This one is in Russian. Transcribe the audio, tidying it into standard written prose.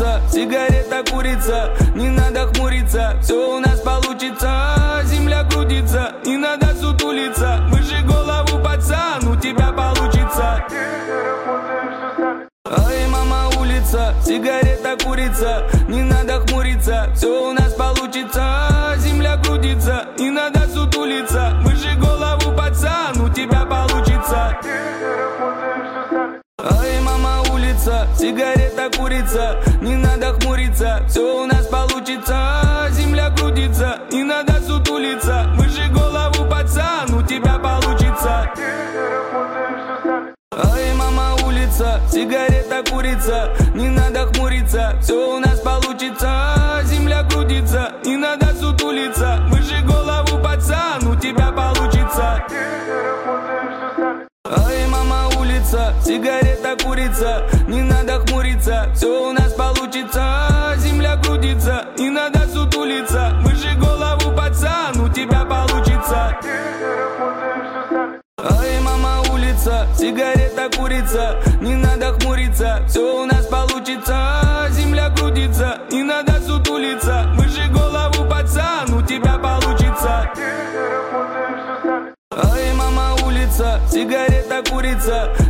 улица, сигарета курица, не надо хмуриться, все у нас получится. Земля крутится, не надо сутулиться, выше голову, пацан, у тебя получится. Ай, мама, улица, сигарета курица, не надо хмуриться, все у нас получится. Земля крутится, не надо сутулиться, выше голову, пацан, у тебя получится. Ай, мама, улица, сигарета курица, не надо хмуриться, все у нас получится. Земля крутится, не надо сутулиться, выше голову, пацан, у тебя получится. Ай, мама, улица, сигарета курица, не надо хмуриться, все у нас получится. Земля крутится, не надо сутулиться, выше голову, пацан, у тебя получится. Ай, мама, улица, сигарета курица, не надо хмуриться, все у нас получится. Земля крутится, не надо сутулиться, выше голову, пацан, у тебя получится. Ай, мама, улица, сигарета курица, не надо хмуриться, все у нас получится. Земля крутится, не надо сутулиться, выше голову, пацан, у тебя получится. Ай, мама, улица, сигарета курица,